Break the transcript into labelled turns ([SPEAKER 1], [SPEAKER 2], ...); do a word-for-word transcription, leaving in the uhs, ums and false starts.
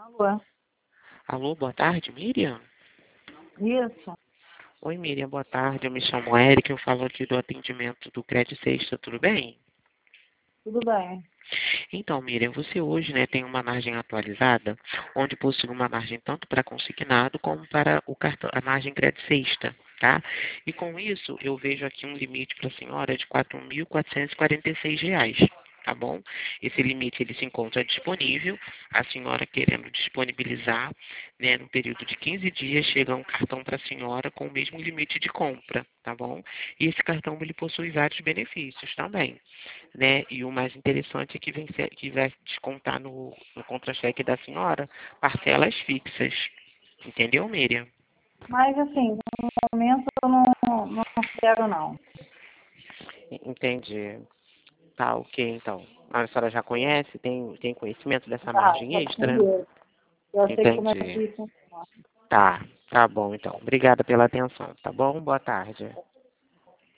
[SPEAKER 1] Alô?
[SPEAKER 2] Alô, boa tarde, Miriam?
[SPEAKER 1] Isso,
[SPEAKER 2] Oi, Miriam, boa tarde. Eu me chamo Eric, eu falo aqui do atendimento do Crédito Sexta, tudo bem?
[SPEAKER 1] tudo bem.
[SPEAKER 2] Então, Miriam, você hoje, né, tem uma margem atualizada, onde possui uma margem tanto para consignado como para o cartão, a margem Crédito Sexta, tá? E com isso, eu vejo aqui um limite para a senhora de quatro mil quatrocentos e quarenta e seis reais. Tá bom? Esse limite ele se encontra disponível. A senhora querendo disponibilizar, né, no período de quinze dias, chega um cartão para a senhora com o mesmo limite de compra, tá bom? E esse cartão ele possui vários benefícios também, né? E o mais interessante é que, vem ser, que vai descontar no, no contra-cheque da senhora parcelas fixas. Entendeu, Miriam?
[SPEAKER 1] Mas, assim, no momento eu não, não quero, não.
[SPEAKER 2] Entendi. Tá, ok, então. A senhora já conhece, tem, tem conhecimento dessa
[SPEAKER 1] Tá,
[SPEAKER 2] margem
[SPEAKER 1] já
[SPEAKER 2] extra?
[SPEAKER 1] conheço. Já sei como é
[SPEAKER 2] Entendi.
[SPEAKER 1] que funciona.
[SPEAKER 2] Tá, tá bom, então. Obrigada pela atenção, tá bom? Boa tarde.